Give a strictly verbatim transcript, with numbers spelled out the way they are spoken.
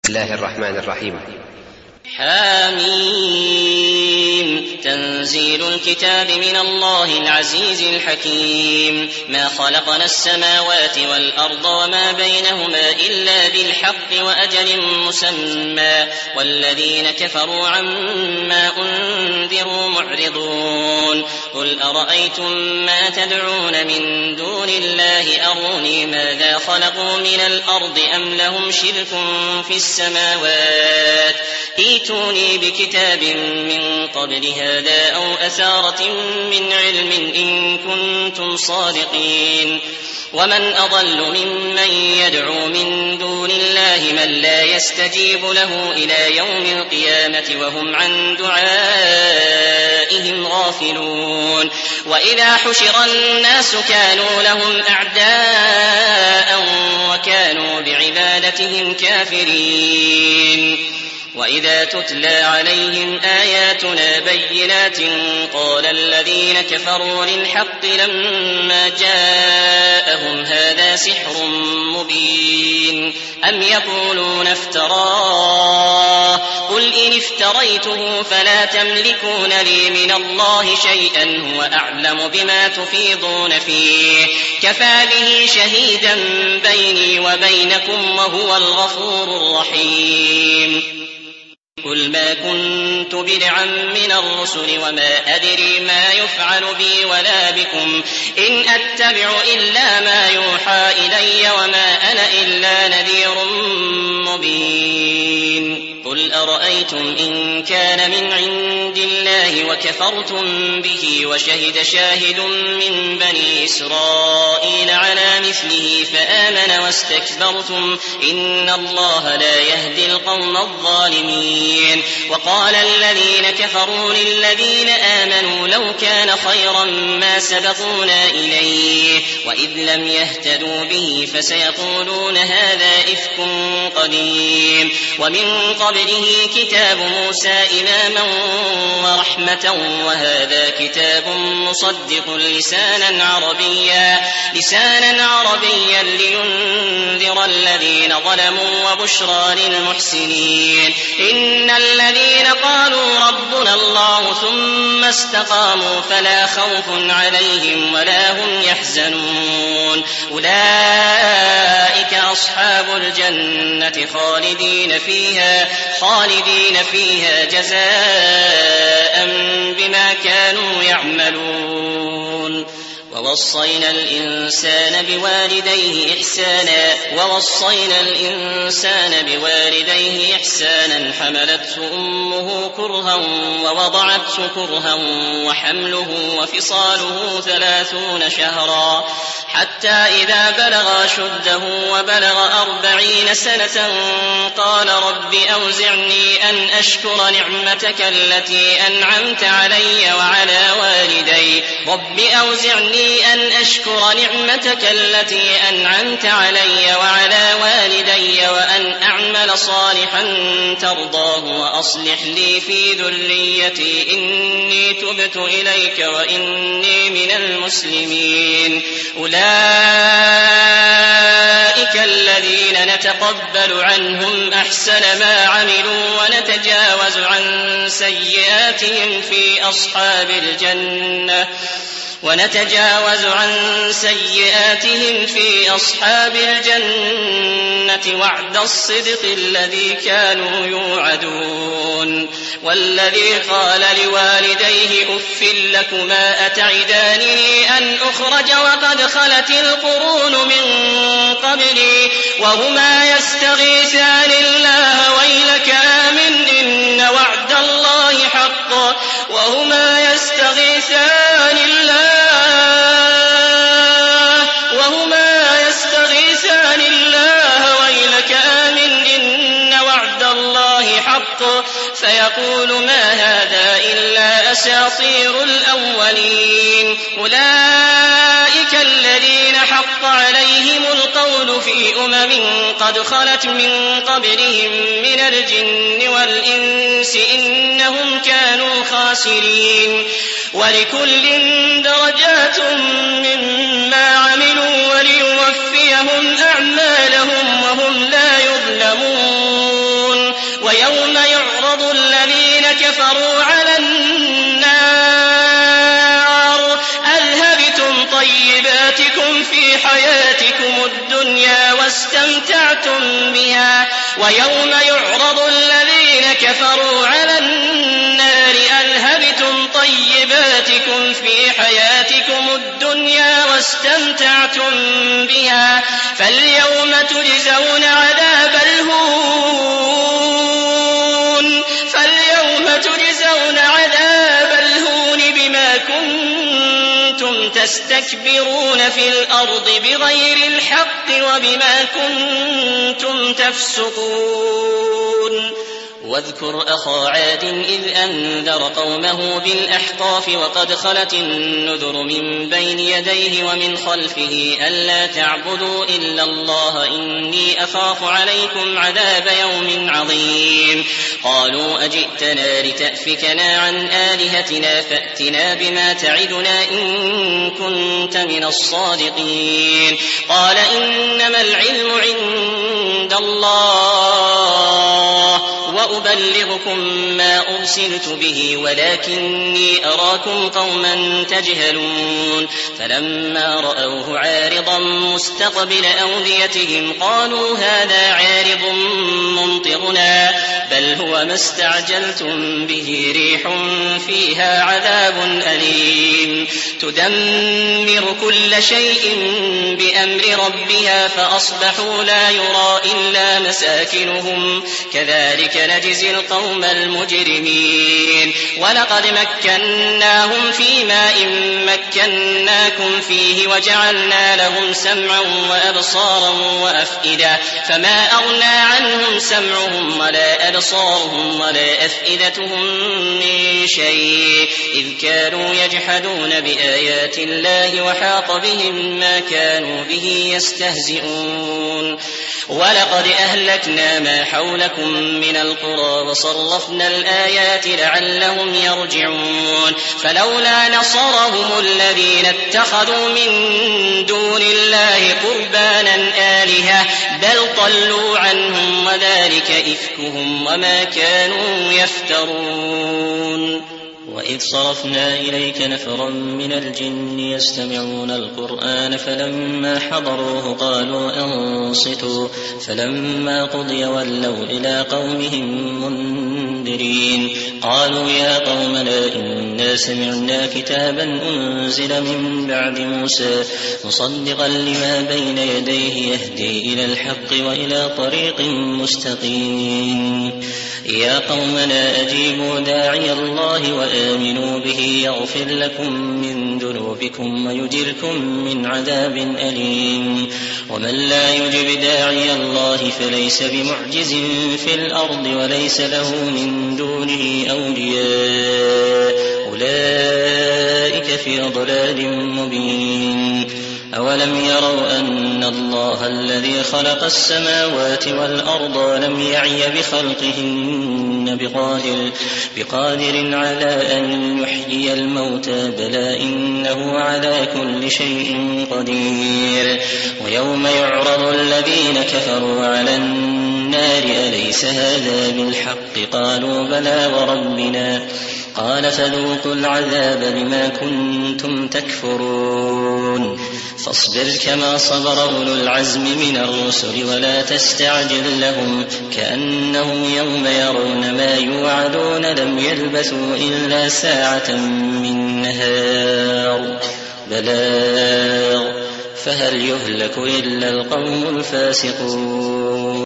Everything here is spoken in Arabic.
بسم الله الرحمن الرحيم. حاميم تنزيل الكتاب من الله العزيز الحكيم. ما خلقنا السماوات والأرض وما بينهما إلا بالحق وأجل مسمى والذين كفروا عما أنذروا معرضون. قل أرأيتم ما تدعون من دون الله أروني ماذا خلقوا من الأرض أم لهم شرك في السماوات ائتوني بكتاب من قبل هذا أو أثارة من علم إن كنتم صادقين. ومن أضل ممن يدعو من دون الله من لا يستجيب له إلى يوم القيامة وهم عن دعائهم غافلون. وإذا حشر الناس كانوا لهم أعداء وكانوا بعبادتهم كافرين. وإذا تتلى عليهم آياتنا بينات قال الذين كفروا للحق لما جاءهم هذا سحر مبين أم يقولون افتراه قل إن افتريته فلا تملكون لي من الله شيئا هو أعلم بما تفيضون فيه كفى به شهيدا بيني وبينكم وهو الغفور الرحيم. قل ما كنت بدعا من الرسل وما أدري ما يفعل بي ولا بكم إن أتبع إلا ما يوحى إلي وما أنا إلا نذير مبين. قل أرأيتم إن كان من عند الله وكفرتم به وشهد شاهد من بني إسرائيل على مثله فآمن واستكبرتم إن الله لا يهدي القوم الظالمين. وقال الذين كفروا للذين آمنوا لو كان خيرا ما سبقونا إليه وإذ لم يهتدوا به فسيقولون هذا إفك قديم. ومن قبله كتاب موسى إماما ورحمة وهذا كتاب مصدق لسانا عربيا لسانا عربيا لينذر الذين ظلموا وبشرى للمحسنين. إن الذين قالوا ربنا الله ثم استقاموا فلا خوف عليهم ولا هم يحزنون أولئك أصحاب الجنة خالدين فيها خالدين فيها جزاء بما كانوا يعملون. ووصينا الإنسان بوالديه إحسانا ووصينا الإنسان بوالديه إحسانا حملته أمه كرها ووضعته كرها وحمله وفصاله ثلاثون شهرا حتى إذا بلغ أشده وبلغ أربعين سنة قال رب أوزعني أن أشكر نعمتك التي أنعمت علي وعلى والدي رب أوزعني أن أشكر نعمتك التي أنعمت علي وعلى والدي وأن أعمل صالحا ترضاه وأصلح لي في ذريتي إني تبت إليك وإني من المسلمين. أولئك الذين نتقبل عنهم أحسن ما عملوا ونتجاوز عن سيئاتهم في أصحاب الجنة ونتجاوز عن سيئاتهم في أصحاب الجنة وعد الصدق الذي كانوا يوعدون. والذي قال لوالديه أف لكما أتعداني أن أخرج وقد خلت القرون من قبلي وهما يستغيثان الله ويلك آمن إن وعد الله حق وهما يستغيثان الله وهما يستغيثان الله ويلك آمن إن وعد الله حق فيقول ما هذا إلا أساطير الأولين. أولئك الذين حق عليهم القول في أمم قد خلت من قبلهم من الجن والإنس إنهم كانوا خاسرين. ولكل درجات مما عملوا وليوفيهم أعمالهم وهم لا يظلمون. ويوم يعرض الذين كفروا على النار أذهبتم طيباتكم في حياتكم الدنيا واستمتعتم بها ويوم يعرض الذين كفروا على النار أذهبتم طيباتكم في حياتكم الدنيا واستمتعتم بها فاليوم تجزون عذاب الهون فاليوم تجزون عذاب الهون بما كنتم تستكبرون في الأرض بغير الحق وبما كنتم تفسقون واذكر أخا عاد إذ أنذر قومه بالأحقاف وقد خلت النذر من بين يديه ومن خلفه ألا تعبدوا إلا الله إني أخاف عليكم عذاب يوم عظيم قالوا أجئتنا لتأفكنا عن آلهتنا فأتنا بما تعدنا إن كنت من الصادقين قال إنما العلم عند الله وأبلغكم ما أرسلت به ولكني أراكم قوما تجهلون فلما رأوه عارضا مستقبل أوديتهم قالوا هذا عارض ممطرنا بل هو ما استعجلتم به ريح فيها عذاب أليم تدمر كل شيء بأمر ربها فأصبحوا لا يرى إلا مساكنهم كذلك نجزي القوم المجرمين ولقد مكناهم في ماء مكناكم فيه وجعلنا لهم سمعا وأبصارا وأفئدة فما أغنى عنهم سمعهم ولا أبصارهم ولا أفئدتهم من شيء إذ كانوا يجحدون بآيات الله وحاق بهم ما كانوا به يستهزئون ولقد أهلكنا ما حولكم من القرى وصرفنا الآيات لعلهم يرجعون فلولا نصرهم الذين اتخذوا من دون الله قربانا آلهة بل ضلوا عنهم وذلك إفكهم وما كانوا يفترون وإذ صرفنا إليك نفرا من الجن يستمعون القرآن فلما حضروه قالوا أنصتوا فلما قضي ولوا إلى قومهم منذرين قالوا يا قومنا إنا سمعنا كتابا أنزل من بعد موسى مصدقا لما بين يديه يهدي إلى الحق وإلى طريق مستقيم يا قومنا أجيبوا داعي الله وآمنوا به يغفر لكم من ذنوبكم ويجركم من عذاب أليم ومن لا يجب داعي الله فليس بمعجز في الأرض وليس له من دونه أولياء أولئك في ضلال مبين أولم يروا أن الله الذي خلق السماوات والأرض لم يعي بخلقهن بقادر, بقادر على أن يحيي الموتى بلى إنه على كل شيء قدير ويوم يعرض الذين كفروا على النار أليس هذا بالحق قالوا بلى وربنا قال فذوقوا العذاب بما كنتم تكفرون فاصبر كما صبر أولو العزم من الرسل ولا تستعجل لهم كأنهم يوم يرون ما يوعدون لم يلبثوا إلا ساعة من نهار بلاغ فهل يهلك إلا القوم الفاسقون.